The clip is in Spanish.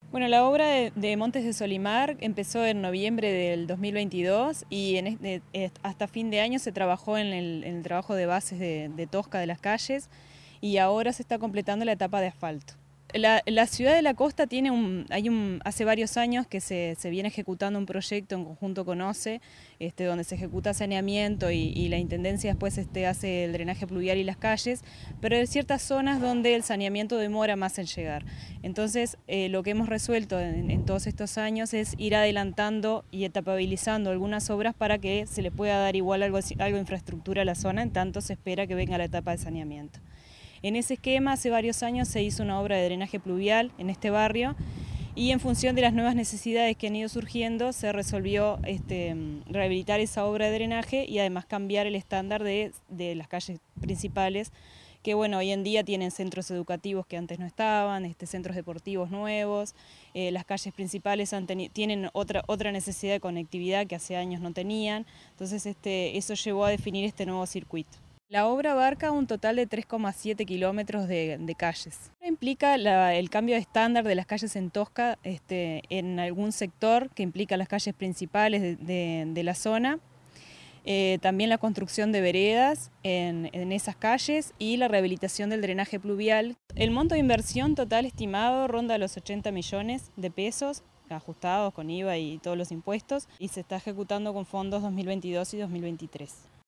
Bueno, la obra de Montes de Solimar empezó en noviembre del 2022 y hasta fin de año se trabajó en el trabajo de bases de tosca de las calles y ahora se está completando la etapa de asfalto. La ciudad de la costa hace varios años que se viene ejecutando un proyecto en conjunto con OCE, donde se ejecuta saneamiento y la intendencia después hace el drenaje pluvial y las calles, pero hay ciertas zonas donde el saneamiento demora más en llegar. Entonces, lo que hemos resuelto en todos estos años es ir adelantando y etapabilizando algunas obras para que se le pueda dar igual algo de infraestructura a la zona, en tanto se espera que venga la etapa de saneamiento. En ese esquema, hace varios años se hizo una obra de drenaje pluvial en este barrio y en función de las nuevas necesidades que han ido surgiendo, se resolvió rehabilitar esa obra de drenaje y además cambiar el estándar de las calles principales, que bueno, hoy en día tienen centros educativos que antes no estaban, centros deportivos nuevos, las calles principales tienen otra necesidad de conectividad que hace años no tenían, entonces eso llevó a definir este nuevo circuito. La obra abarca un total de 3,7 kilómetros de calles. Implica el cambio de estándar de las calles en Tosca en algún sector que implica las calles principales de la zona. También la construcción de veredas en esas calles y la rehabilitación del drenaje pluvial. El monto de inversión total estimado ronda los 80 millones de pesos, ajustados con IVA y todos los impuestos, y se está ejecutando con fondos 2022 y 2023.